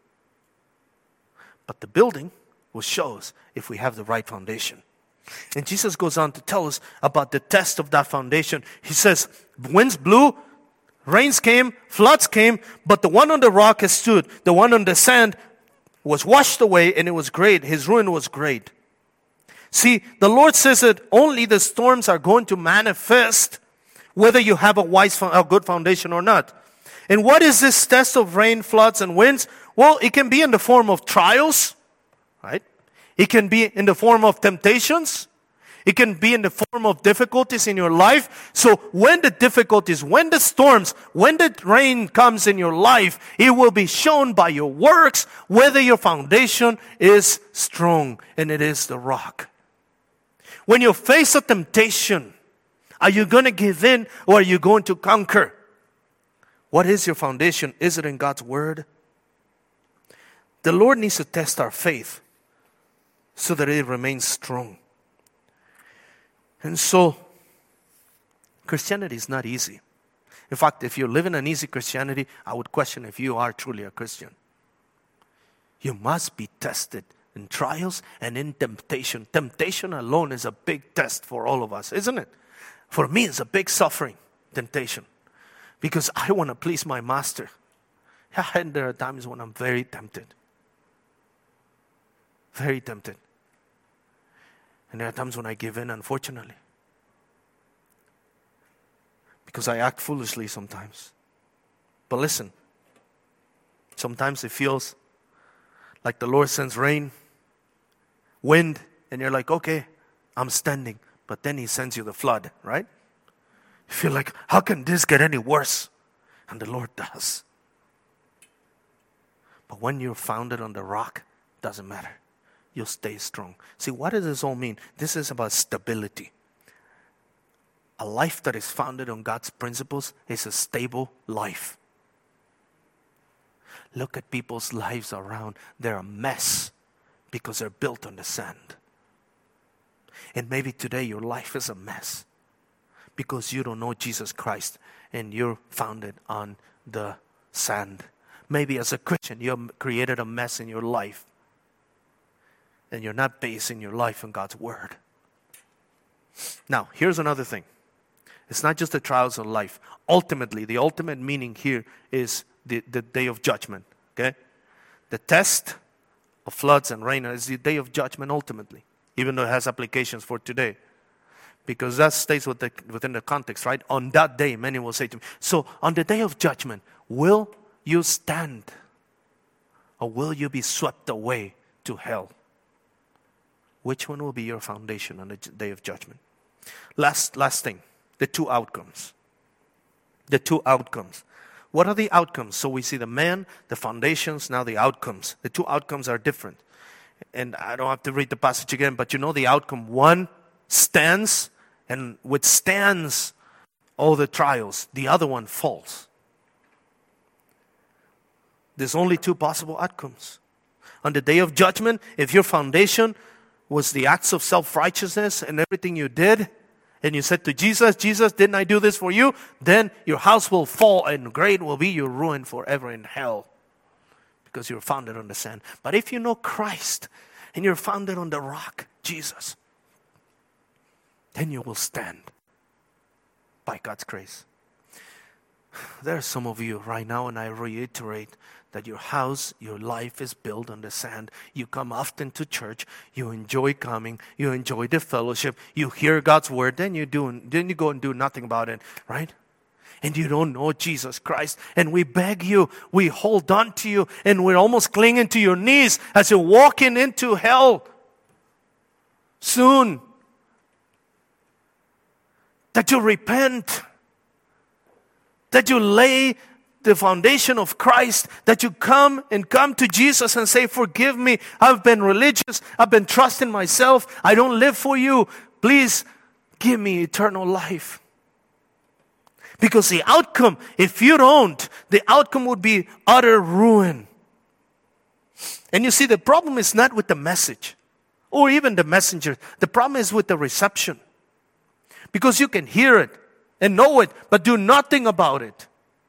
But the building will show us if we have the right foundation. And Jesus goes on to tell us about the test of that foundation. He says, winds blew, rains came, floods came, but the one on the rock has stood. The one on the sand was washed away, and it was great. His ruin was great. See, the Lord says that only the storms are going to manifest whether you have a wise, a good foundation or not. And what is this test of rain, floods, and winds? Well, it can be in the form of trials, right? It can be in the form of temptations. It can be in the form of difficulties in your life. So when the difficulties, when the storms, when the rain comes in your life, it will be shown by your works whether your foundation is strong, and it is the rock. When you face a temptation, are you going to give in or are you going to conquer? What is your foundation? Is it in God's word? The Lord needs to test our faith so that it remains strong. And so, Christianity is not easy. In fact, if you're living an easy Christianity, I would question if you are truly a Christian. You must be tested in trials and in temptation. Temptation alone is a big test for all of us, isn't it? For me, it's a big suffering, temptation. Because I want to please my master. And there are times when I'm very tempted. Very tempted. And there are times when I give in, unfortunately. Because I act foolishly sometimes. But listen, sometimes it feels like the Lord sends rain, wind, and you're like, okay, I'm standing. But then He sends you the flood, right? You feel like, how can this get any worse? And the Lord does. But when you're founded on the rock, it doesn't matter. You'll stay strong. See, what does this all mean? This is about stability. A life that is founded on God's principles is a stable life. Look at people's lives around. They're a mess because they're built on the sand. And maybe today your life is a mess because you don't know Jesus Christ and you're founded on the sand. Maybe as a Christian you have created a mess in your life and you're not basing your life on God's word. Now, here's another thing. It's not just the trials of life. Ultimately, the ultimate meaning here is the, the day of judgment. Okay? The test of floods and rain is the day of judgment ultimately, even though it has applications for today. Because that stays with the, within the context, right? On that day, many will say to me, so on the day of judgment, will you stand? Or will you be swept away to hell? Which one will be your foundation on the day of judgment? Last, last thing, the two outcomes. The two outcomes. What are the outcomes? So we see the man, the foundations, now the outcomes. The two outcomes are different. And I don't have to read the passage again, but you know the outcome. One stands and withstands all the trials. The other one falls. There's only two possible outcomes. On the day of judgment, if your foundation was the acts of self-righteousness and everything you did, and you said to Jesus, Jesus, didn't I do this for you? Then your house will fall and great will be your ruin forever in hell. Because you're founded on the sand. But if you know Christ and you're founded on the rock, Jesus, then you will stand by God's grace. There are some of you right now, and I reiterate that your house, your life is built on the sand. You come often to church, you enjoy coming, you enjoy the fellowship, you hear God's word, then you do, then you go and do nothing about it, right? And you don't know Jesus Christ. And we beg you, we hold on to you, and we're almost clinging to your knees as you're walking into hell soon. That you repent, that you lay the foundation of Christ, that you come and come to Jesus and say, forgive me, I've been religious, I've been trusting myself, I don't live for you, please give me eternal life. Because the outcome, if you don't, the outcome would be utter ruin. And you see, the problem is not with the message or even the messenger. The problem is with the reception. Because you can hear it and know it, but do nothing about it.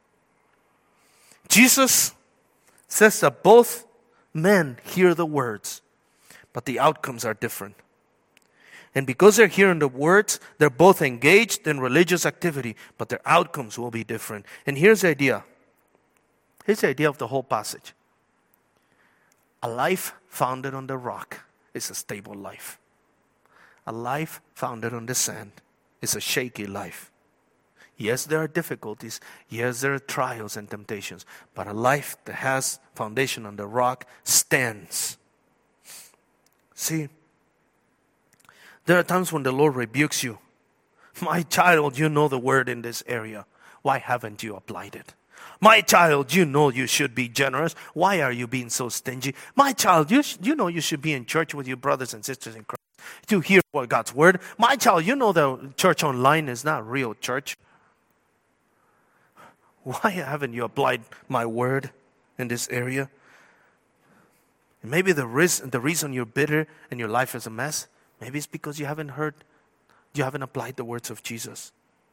Jesus says that both men hear the words, but the outcomes are different. And because they're hearing the words, they're both engaged in religious activity, but their outcomes will be different. And here's the idea. Here's the idea of the whole passage. A life founded on the rock is a stable life. A life founded on the sand is a shaky life. Yes, there are difficulties. Yes, there are trials and temptations. But a life that has foundation on the rock stands. See, There are times when the Lord rebukes you. My child, you know the word in this area. Why haven't you applied it? My child, you know you should be generous. Why are you being so stingy? My child, you, sh- you know you should be in church with your brothers and sisters in Christ to hear what God's word. My child, you know the church online is not real church. Why haven't you applied my word in this area? And maybe the, ris- the reason you're bitter and your life is a mess, maybe it's because you haven't heard, you haven't applied the words of Jesus.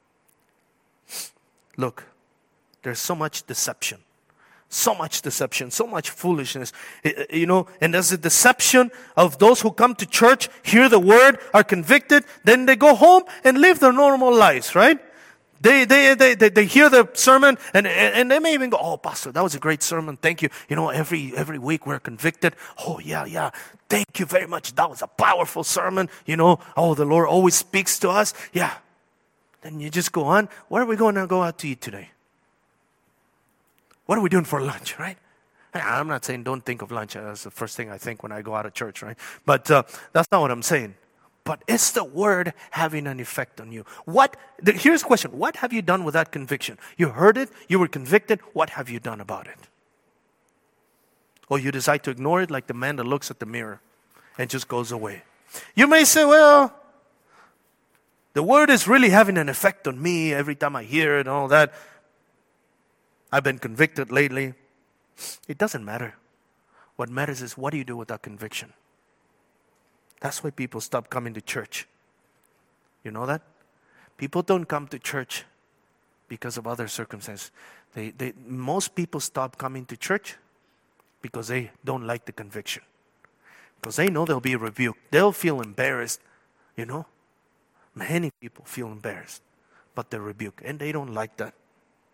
Look, there's so much deception. So much deception, so much foolishness. You know, and there's a deception of those who come to church, hear the word, are convicted, then they go home and live their normal lives, right? They they they they, they hear the sermon and, and they may even go, oh, Pastor, that was a great sermon. Thank you. You know, every every week we're convicted. Oh, yeah, yeah. Thank you very much. That was a powerful sermon. You know, oh, the Lord always speaks to us. Yeah. Then you just go on. Where are we going to go out to eat today? What are we doing for lunch, right? I'm not saying don't think of lunch. That's the first thing I think when I go out of church, right? But uh, that's not what I'm saying. But is the word having an effect on you? What? The, here's the question. What have you done with that conviction? You heard it. You were convicted. What have you done about it? Or you decide to ignore it like the man that looks at the mirror and just goes away. You may say, well, the word is really having an effect on me every time I hear it and all that. I've been convicted lately. It doesn't matter. What matters is what do you do with that conviction? That's why people stop coming to church. You know that? People don't come to church because of other circumstances. They, they, most people stop coming to church because they don't like the conviction. Because they know they'll be rebuked. They'll feel embarrassed. You know? Many people feel embarrassed. But they're rebuked. And they don't like that.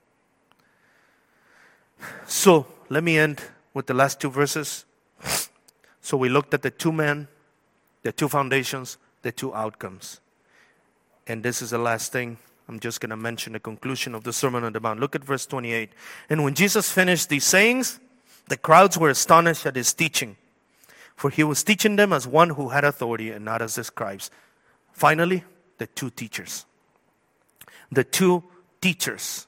So, let me end with the last two verses. So we looked at the two men, the two foundations, the two outcomes. And this is the last thing. I'm just going to mention the conclusion of the Sermon on the Mount. Look at verse twenty-eight. And when Jesus finished these sayings, the crowds were astonished at his teaching. For he was teaching them as one who had authority and not as the scribes. Finally, the two teachers. The two teachers.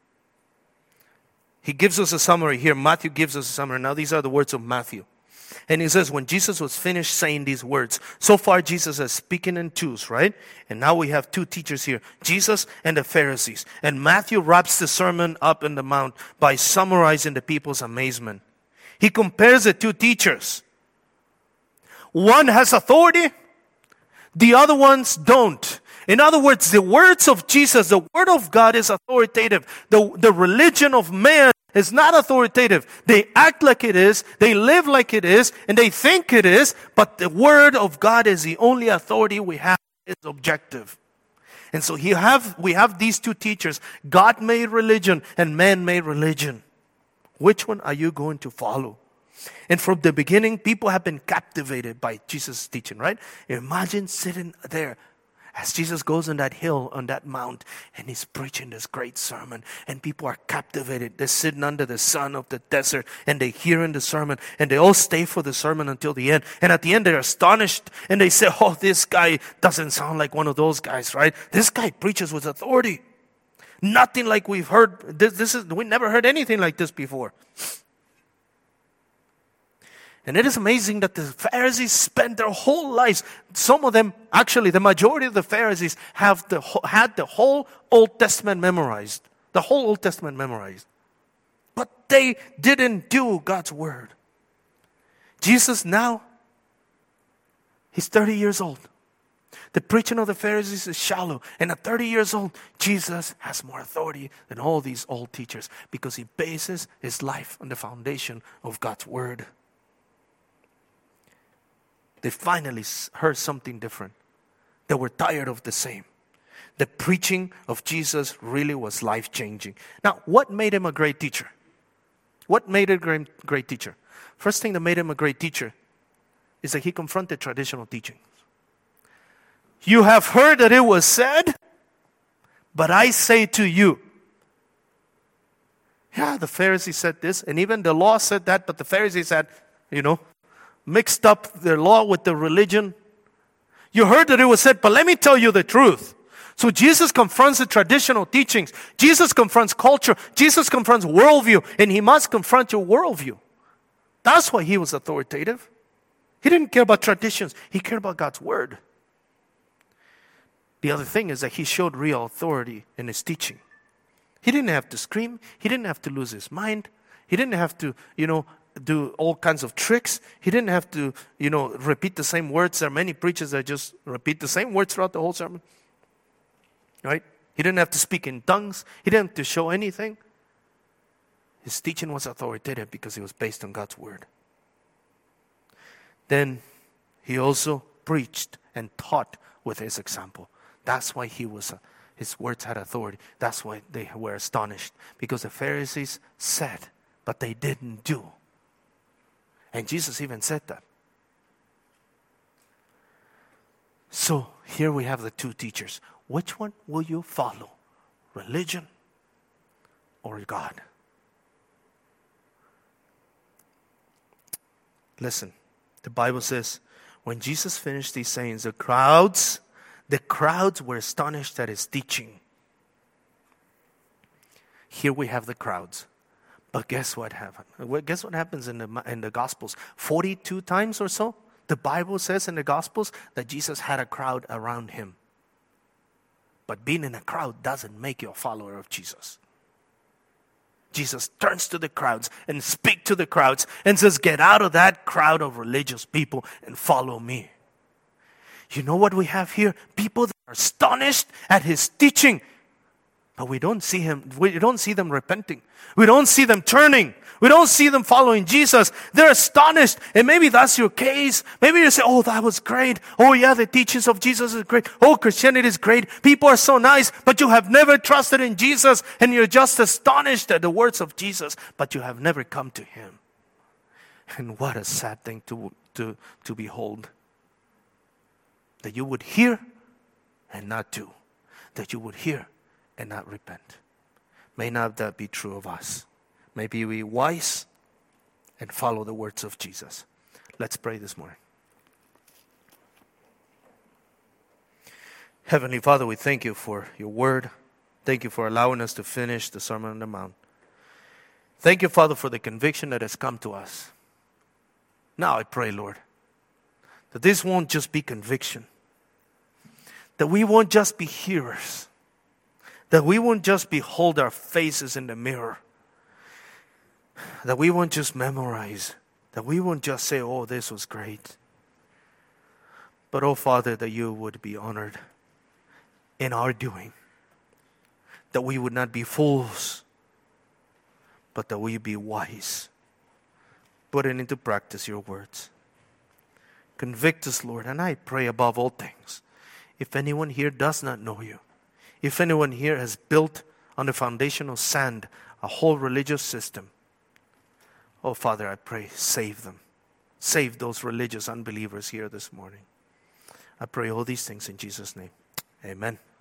He gives us a summary here. Matthew gives us a summary. Now these are the words of Matthew. And he says, when Jesus was finished saying these words, so far Jesus is speaking in twos, right? And now we have two teachers here, Jesus and the Pharisees. And Matthew wraps the sermon up in the mount by summarizing the people's amazement. He compares the two teachers. One has authority, the other ones don't. In other words, the words of Jesus, the word of God is authoritative. The, the religion of man is not authoritative. They act like it is, they live like it is, and they think it is, but the word of God is the only authority we have, is objective. And so you have, we have these two teachers, God-made religion and man-made religion. Which one are you going to follow? And from the beginning, people have been captivated by Jesus' teaching, right? Imagine sitting there as Jesus goes on that hill, on that mount, and he's preaching this great sermon, and people are captivated. They're sitting under the sun of the desert, and they hear in the sermon, and they all stay for the sermon until the end. And at the end, they're astonished, and they say, oh, this guy doesn't sound like one of those guys, right? This guy preaches with authority. Nothing like we've heard. This, this is, we never heard anything like this before. And it is amazing that the Pharisees spent their whole lives, some of them, actually the majority of the Pharisees have the, had the whole Old Testament memorized. The whole Old Testament memorized. But they didn't do God's word. Jesus now, he's thirty years old. The preaching of the Pharisees is shallow. And at thirty years old, Jesus has more authority than all these old teachers because he bases his life on the foundation of God's word. They finally heard something different. They were tired of the same. The preaching of Jesus really was life-changing. Now, what made him a great teacher? What made him a great, great teacher? First thing that made him a great teacher is that he confronted traditional teachings. You have heard that it was said, but I say to you. Yeah, the Pharisees said this, and even the law said that, but the Pharisees had, you know, mixed up their law with the religion. You heard that it was said, but let me tell you the truth. So Jesus confronts the traditional teachings. Jesus confronts culture. Jesus confronts worldview. And he must confront your worldview. That's why he was authoritative. He didn't care about traditions. He cared about God's word. The other thing is that he showed real authority in his teaching. He didn't have to scream. He didn't have to lose his mind. He didn't have to, you know, do all kinds of tricks. He didn't have to, you know, repeat the same words. There are many preachers that just repeat the same words throughout the whole sermon. Right? He didn't have to speak in tongues. He didn't have to show anything. His teaching was authoritative because it was based on God's word. Then he also preached and taught with his example. That's why he was, uh, his words had authority. That's why they were astonished. Because the Pharisees said, but they didn't do. And Jesus even said that. So here we have the two teachers. Which one will you follow? Religion or God? Listen, the Bible says, when Jesus finished these sayings, the crowds, the crowds were astonished at his teaching. Here we have the crowds. But guess what happened? Well, guess what happens in the in the Gospels? forty-two times or so, the Bible says in the Gospels that Jesus had a crowd around him. But being in a crowd doesn't make you a follower of Jesus. Jesus turns to the crowds and speaks to the crowds and says, get out of that crowd of religious people and follow me. You know what we have here? People that are astonished at his teaching. But we don't see him, we don't see them repenting. We don't see them turning. We don't see them following Jesus. They're astonished. And maybe that's your case. Maybe you say, oh, that was great. Oh, yeah, the teachings of Jesus is great. Oh, Christianity is great. People are so nice. But you have never trusted in Jesus. And you're just astonished at the words of Jesus. But you have never come to him. And what a sad thing to, to, to behold. That you would hear and not do. That you would hear and not repent. May not that be true of us. May we be wise and follow the words of Jesus. Let's pray this morning. Heavenly Father, we thank you for your word. Thank you for allowing us to finish the Sermon on the Mount. Thank you, Father, for the conviction that has come to us. Now I pray, Lord, that this won't just be conviction. That we won't just be hearers. That we won't just behold our faces in the mirror. That we won't just memorize. That we won't just say, oh, this was great. But, oh, Father, that you would be honored in our doing. That we would not be fools, but that we be wise. Putting into practice your words. Convict us, Lord, and I pray above all things, if anyone here does not know you, if anyone here has built on the foundation of sand a whole religious system, oh, Father, I pray, save them. Save those religious unbelievers here this morning. I pray all these things in Jesus' name. Amen.